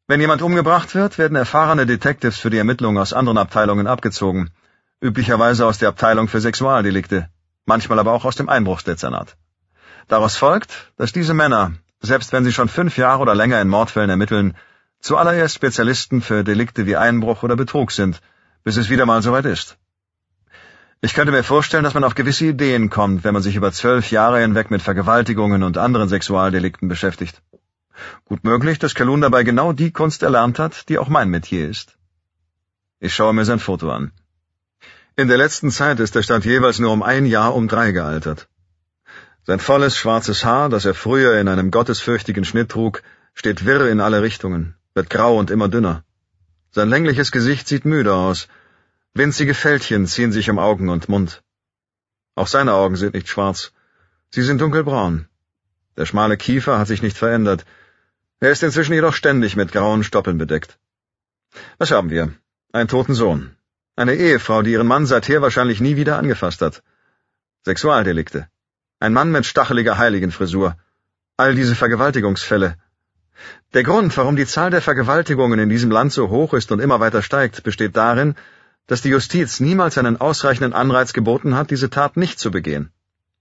Wenn jemand umgebracht wird, werden erfahrene Detectives für die Ermittlungen aus anderen Abteilungen abgezogen, üblicherweise aus der Abteilung für Sexualdelikte, manchmal aber auch aus dem Einbruchsdezernat. Daraus folgt, dass diese Männer, selbst wenn sie schon 5 Jahre oder länger in Mordfällen ermitteln, zuallererst Spezialisten für Delikte wie Einbruch oder Betrug sind, bis es wieder mal soweit ist. Ich könnte mir vorstellen, dass man auf gewisse Ideen kommt, wenn man sich über 12 Jahre hinweg mit Vergewaltigungen und anderen Sexualdelikten beschäftigt. Gut möglich, dass Calhoun dabei genau die Kunst erlernt hat, die auch mein Metier ist. Ich schaue mir sein Foto an. In der letzten Zeit ist er statt jeweils nur um 1 Jahr um 3 gealtert. Sein volles, schwarzes Haar, das er früher in einem gottesfürchtigen Schnitt trug, steht wirr in alle Richtungen, wird grau und immer dünner. Sein längliches Gesicht sieht müde aus. Winzige Fältchen ziehen sich um Augen und Mund. Auch seine Augen sind nicht schwarz. Sie sind dunkelbraun. Der schmale Kiefer hat sich nicht verändert. Er ist inzwischen jedoch ständig mit grauen Stoppeln bedeckt. Was haben wir? Einen toten Sohn. Eine Ehefrau, die ihren Mann seither wahrscheinlich nie wieder angefasst hat. Sexualdelikte. Ein Mann mit stacheliger Heiligenfrisur. All diese Vergewaltigungsfälle. Der Grund, warum die Zahl der Vergewaltigungen in diesem Land so hoch ist und immer weiter steigt, besteht darin, dass die Justiz niemals einen ausreichenden Anreiz geboten hat, diese Tat nicht zu begehen.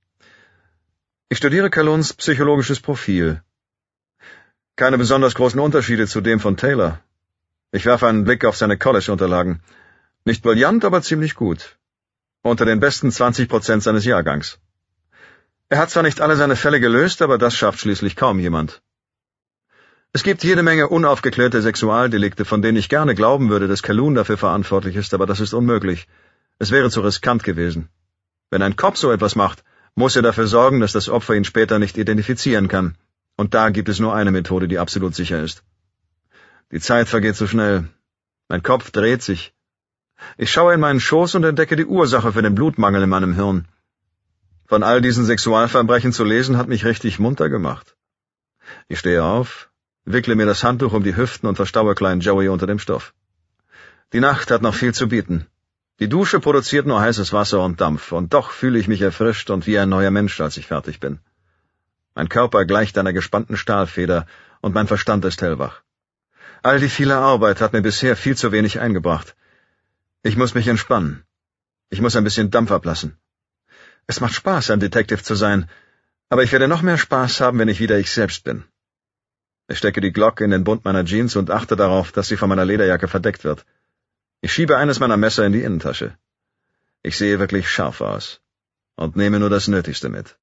Ich studiere Calhouns psychologisches Profil. Keine besonders großen Unterschiede zu dem von Taylor. Ich werfe einen Blick auf seine College-Unterlagen. Nicht brillant, aber ziemlich gut. Unter den besten 20% seines Jahrgangs. Er hat zwar nicht alle seine Fälle gelöst, aber das schafft schließlich kaum jemand. Es gibt jede Menge unaufgeklärte Sexualdelikte, von denen ich gerne glauben würde, dass Calhoun dafür verantwortlich ist, aber das ist unmöglich. Es wäre zu riskant gewesen. Wenn ein Cop so etwas macht, muss er dafür sorgen, dass das Opfer ihn später nicht identifizieren kann. Und da gibt es nur eine Methode, die absolut sicher ist. Die Zeit vergeht so schnell. Mein Kopf dreht sich. Ich schaue in meinen Schoß und entdecke die Ursache für den Blutmangel in meinem Hirn. Von all diesen Sexualverbrechen zu lesen, hat mich richtig munter gemacht. Ich stehe auf, wickle mir das Handtuch um die Hüften und verstaue kleinen Joey unter dem Stoff. Die Nacht hat noch viel zu bieten. Die Dusche produziert nur heißes Wasser und Dampf, und doch fühle ich mich erfrischt und wie ein neuer Mensch, als ich fertig bin. Mein Körper gleicht einer gespannten Stahlfeder, und mein Verstand ist hellwach. All die viele Arbeit hat mir bisher viel zu wenig eingebracht. Ich muss mich entspannen. Ich muss ein bisschen Dampf ablassen. Es macht Spaß, ein Detective zu sein, aber ich werde noch mehr Spaß haben, wenn ich wieder ich selbst bin. Ich stecke die Glock in den Bund meiner Jeans und achte darauf, dass sie von meiner Lederjacke verdeckt wird. Ich schiebe eines meiner Messer in die Innentasche. Ich sehe wirklich scharf aus und nehme nur das Nötigste mit.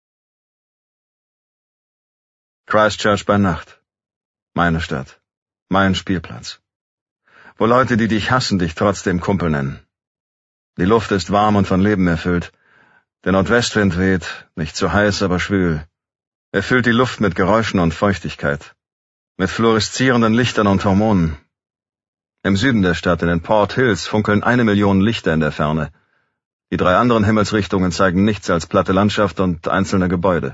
Christchurch bei Nacht. Meine Stadt. Mein Spielplatz. Wo Leute, die dich hassen, dich trotzdem Kumpel nennen. Die Luft ist warm und von Leben erfüllt. Der Nordwestwind weht, nicht zu heiß, aber schwül. Er füllt die Luft mit Geräuschen und Feuchtigkeit. Mit fluoreszierenden Lichtern und Hormonen. Im Süden der Stadt, in den Port Hills, funkeln 1 Million Lichter in der Ferne. Die 3 anderen Himmelsrichtungen zeigen nichts als platte Landschaft und einzelne Gebäude.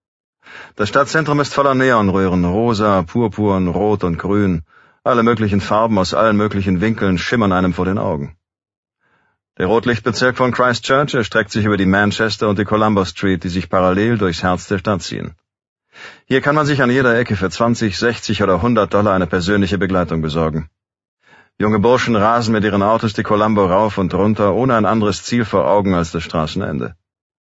Das Stadtzentrum ist voller Neonröhren, rosa, purpurn, rot und grün. Alle möglichen Farben aus allen möglichen Winkeln schimmern einem vor den Augen. Der Rotlichtbezirk von Christchurch erstreckt sich über die Manchester und die Columba Street, die sich parallel durchs Herz der Stadt ziehen. Hier kann man sich an jeder Ecke für 20, 60 oder $100 eine persönliche Begleitung besorgen. Junge Burschen rasen mit ihren Autos die Columbo rauf und runter, ohne ein anderes Ziel vor Augen als das Straßenende.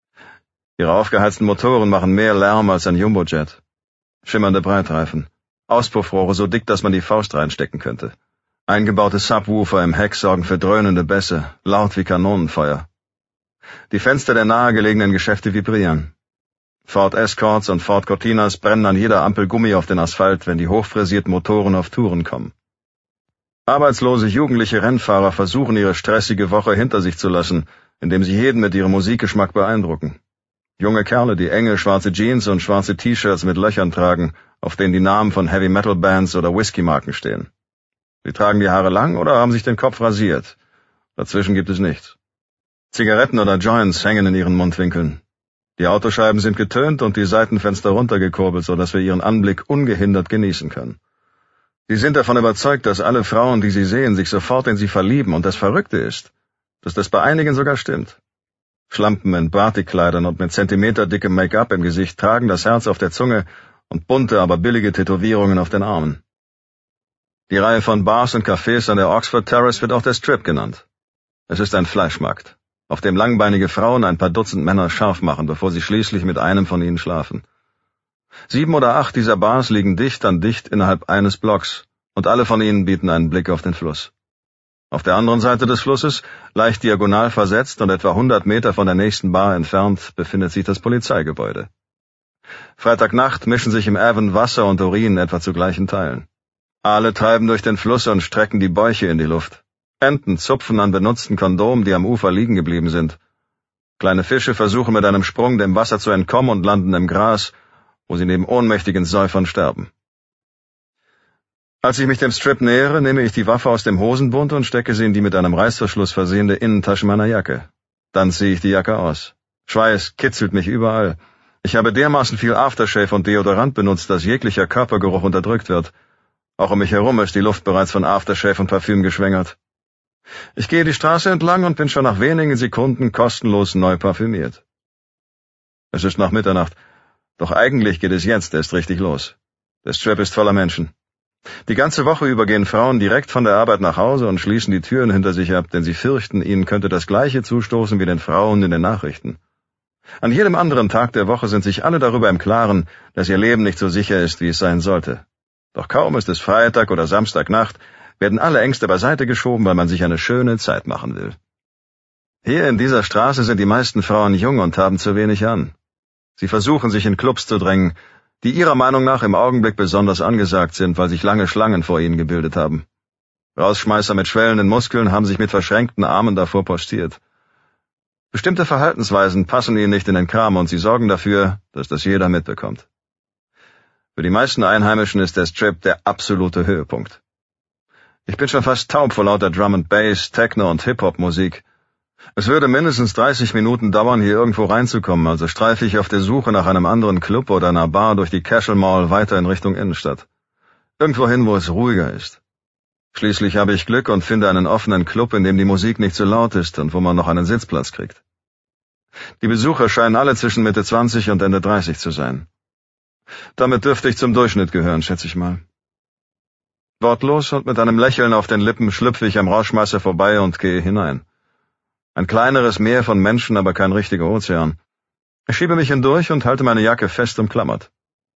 Ihre aufgeheizten Motoren machen mehr Lärm als ein Jumbojet. Schimmernde Breitreifen. Auspuffrohre so dick, dass man die Faust reinstecken könnte. Eingebaute Subwoofer im Heck sorgen für dröhnende Bässe, laut wie Kanonenfeuer. Die Fenster der nahegelegenen Geschäfte vibrieren. Ford Escorts und Ford Cortinas brennen an jeder Ampel Gummi auf den Asphalt, wenn die hochfrisierten Motoren auf Touren kommen. Arbeitslose jugendliche Rennfahrer versuchen, ihre stressige Woche hinter sich zu lassen, indem sie jeden mit ihrem Musikgeschmack beeindrucken. Junge Kerle, die enge schwarze Jeans und schwarze T-Shirts mit Löchern tragen, auf denen die Namen von Heavy-Metal-Bands oder Whisky-Marken stehen. Sie tragen die Haare lang oder haben sich den Kopf rasiert. Dazwischen gibt es nichts. Zigaretten oder Joints hängen in ihren Mundwinkeln. Die Autoscheiben sind getönt und die Seitenfenster runtergekurbelt, sodass wir ihren Anblick ungehindert genießen können. Sie sind davon überzeugt, dass alle Frauen, die sie sehen, sich sofort in sie verlieben, und das Verrückte ist, dass das bei einigen sogar stimmt. Schlampen in Batikkleidern und mit zentimeterdickem Make-up im Gesicht tragen das Herz auf der Zunge und bunte, aber billige Tätowierungen auf den Armen. Die Reihe von Bars und Cafés an der Oxford Terrace wird auch der Strip genannt. Es ist ein Fleischmarkt, auf dem langbeinige Frauen ein paar Dutzend Männer scharf machen, bevor sie schließlich mit einem von ihnen schlafen. 7 oder 8 dieser Bars liegen dicht an dicht innerhalb eines Blocks, und alle von ihnen bieten einen Blick auf den Fluss. Auf der anderen Seite des Flusses, leicht diagonal versetzt und etwa 100 Meter von der nächsten Bar entfernt, befindet sich das Polizeigebäude. Freitagnacht mischen sich im Avon Wasser und Urin etwa zu gleichen Teilen. Aale treiben durch den Fluss und strecken die Bäuche in die Luft. Enten zupfen an benutzten Kondomen, die am Ufer liegen geblieben sind. Kleine Fische versuchen mit einem Sprung dem Wasser zu entkommen und landen im Gras, wo sie neben ohnmächtigen Säufern sterben. Als ich mich dem Strip nähere, nehme ich die Waffe aus dem Hosenbund und stecke sie in die mit einem Reißverschluss versehene Innentasche meiner Jacke. Dann ziehe ich die Jacke aus. Schweiß kitzelt mich überall. Ich habe dermaßen viel Aftershave und Deodorant benutzt, dass jeglicher Körpergeruch unterdrückt wird. Auch um mich herum ist die Luft bereits von Aftershave und Parfüm geschwängert. Ich gehe die Straße entlang und bin schon nach wenigen Sekunden kostenlos neu parfümiert. Es ist nach Mitternacht, doch eigentlich geht es jetzt erst richtig los. Der Strip ist voller Menschen. Die ganze Woche über gehen Frauen direkt von der Arbeit nach Hause und schließen die Türen hinter sich ab, denn sie fürchten, ihnen könnte das Gleiche zustoßen wie den Frauen in den Nachrichten. An jedem anderen Tag der Woche sind sich alle darüber im Klaren, dass ihr Leben nicht so sicher ist, wie es sein sollte. Doch kaum ist es Freitag oder Samstagnacht, werden alle Ängste beiseite geschoben, weil man sich eine schöne Zeit machen will. Hier in dieser Straße sind die meisten Frauen jung und haben zu wenig an. Sie versuchen, sich in Clubs zu drängen, die ihrer Meinung nach im Augenblick besonders angesagt sind, weil sich lange Schlangen vor ihnen gebildet haben. Rausschmeißer mit schwellenden Muskeln haben sich mit verschränkten Armen davor postiert. Bestimmte Verhaltensweisen passen ihnen nicht in den Kram und sie sorgen dafür, dass das jeder mitbekommt. Für die meisten Einheimischen ist der Strip der absolute Höhepunkt. Ich bin schon fast taub vor lauter Drum and Bass, Techno und Hip-Hop-Musik. Es würde mindestens 30 Minuten dauern, hier irgendwo reinzukommen, also streife ich auf der Suche nach einem anderen Club oder einer Bar durch die Cashel Mall weiter in Richtung Innenstadt. Irgendwohin, wo es ruhiger ist. Schließlich habe ich Glück und finde einen offenen Club, in dem die Musik nicht so laut ist und wo man noch einen Sitzplatz kriegt. Die Besucher scheinen alle zwischen Mitte 20 und Ende 30 zu sein. Damit dürfte ich zum Durchschnitt gehören, schätze ich mal. Wortlos und mit einem Lächeln auf den Lippen schlüpfe ich am Rauschmeißer vorbei und gehe hinein. Ein kleineres Meer von Menschen, aber kein richtiger Ozean. Ich schiebe mich hindurch und halte meine Jacke fest umklammert.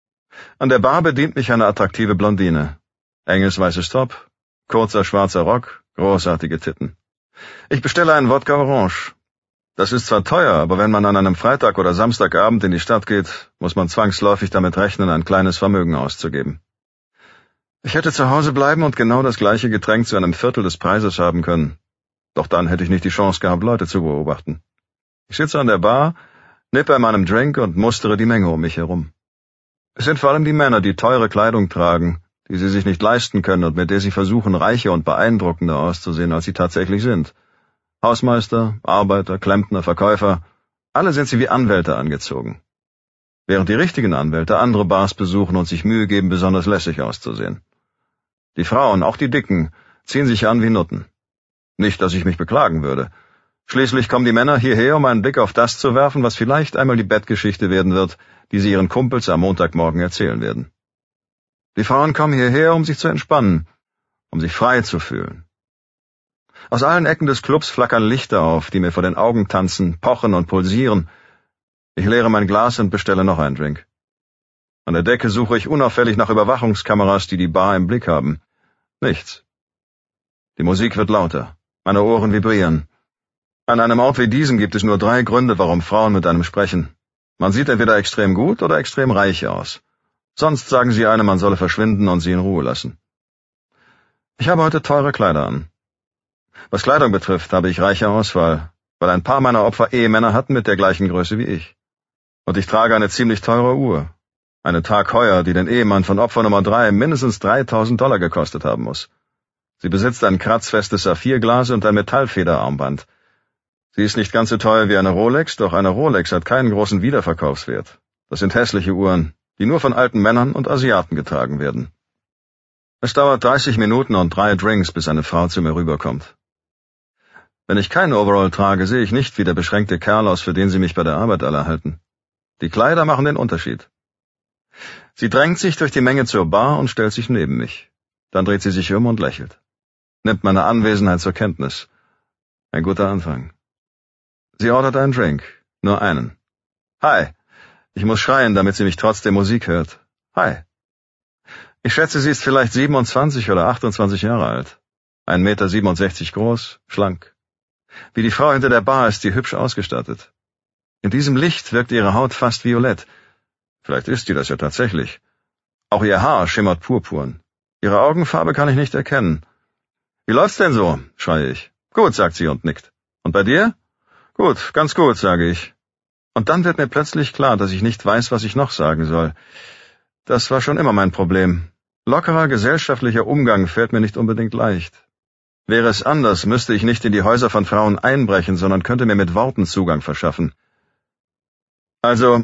An der Bar bedient mich eine attraktive Blondine. Enges weißes Top, kurzer schwarzer Rock, großartige Titten. Ich bestelle einen Wodka Orange. Das ist zwar teuer, aber wenn man an einem Freitag oder Samstagabend in die Stadt geht, muss man zwangsläufig damit rechnen, ein kleines Vermögen auszugeben. Ich hätte zu Hause bleiben und genau das gleiche Getränk zu einem Viertel des Preises haben können. Doch dann hätte ich nicht die Chance gehabt, Leute zu beobachten. Ich sitze an der Bar, nippe an meinem Drink und mustere die Menge um mich herum. Es sind vor allem die Männer, die teure Kleidung tragen, die sie sich nicht leisten können und mit der sie versuchen, reicher und beeindruckender auszusehen, als sie tatsächlich sind. Hausmeister, Arbeiter, Klempner, Verkäufer, alle sind sie wie Anwälte angezogen. Während die richtigen Anwälte andere Bars besuchen und sich Mühe geben, besonders lässig auszusehen. Die Frauen, auch die Dicken, ziehen sich an wie Nutten. Nicht, dass ich mich beklagen würde. Schließlich kommen die Männer hierher, um einen Blick auf das zu werfen, was vielleicht einmal die Bettgeschichte werden wird, die sie ihren Kumpels am Montagmorgen erzählen werden. Die Frauen kommen hierher, um sich zu entspannen, um sich frei zu fühlen. Aus allen Ecken des Clubs flackern Lichter auf, die mir vor den Augen tanzen, pochen und pulsieren. Ich leere mein Glas und bestelle noch einen Drink. An der Decke suche ich unauffällig nach Überwachungskameras, die die Bar im Blick haben. Nichts. Die Musik wird lauter. Meine Ohren vibrieren. An einem Ort wie diesem gibt es nur 3 Gründe, warum Frauen mit einem sprechen. Man sieht entweder extrem gut oder extrem reich aus. Sonst sagen sie einem, man solle verschwinden und sie in Ruhe lassen. Ich habe heute teure Kleider an. Was Kleidung betrifft, habe ich reiche Auswahl, weil ein paar meiner Opfer Ehemänner hatten mit der gleichen Größe wie ich. Und ich trage eine ziemlich teure Uhr. Eine Tag Heuer, die den Ehemann von Opfer Nummer 3 mindestens $3.000 gekostet haben muss. Sie besitzt ein kratzfestes Saphirglas und ein Metallfederarmband. Sie ist nicht ganz so teuer wie eine Rolex, doch eine Rolex hat keinen großen Wiederverkaufswert. Das sind hässliche Uhren, die nur von alten Männern und Asiaten getragen werden. Es dauert 30 Minuten und 3 Drinks, bis eine Frau zu mir rüberkommt. Wenn ich kein Overall trage, sehe ich nicht wie der beschränkte Kerl aus, für den sie mich bei der Arbeit alle halten. Die Kleider machen den Unterschied. Sie drängt sich durch die Menge zur Bar und stellt sich neben mich. Dann dreht sie sich um und lächelt. Nimmt meine Anwesenheit zur Kenntnis. Ein guter Anfang. Sie ordert einen Drink. Nur einen. Hi. Ich muss schreien, damit sie mich trotzdem Musik hört. Hi. Ich schätze, sie ist vielleicht 27 oder 28 Jahre alt. 1,67 Meter groß, schlank. Wie die Frau hinter der Bar ist sie hübsch ausgestattet. In diesem Licht wirkt ihre Haut fast violett. Vielleicht ist sie das ja tatsächlich. Auch ihr Haar schimmert purpurn. Ihre Augenfarbe kann ich nicht erkennen. Wie läuft's denn so? Schreie ich. Gut, sagt sie und nickt. Und bei dir? Gut, ganz gut, sage ich. Und dann wird mir plötzlich klar, dass ich nicht weiß, was ich noch sagen soll. Das war schon immer mein Problem. Lockerer gesellschaftlicher Umgang fällt mir nicht unbedingt leicht. Wäre es anders, müsste ich nicht in die Häuser von Frauen einbrechen, sondern könnte mir mit Worten Zugang verschaffen. Also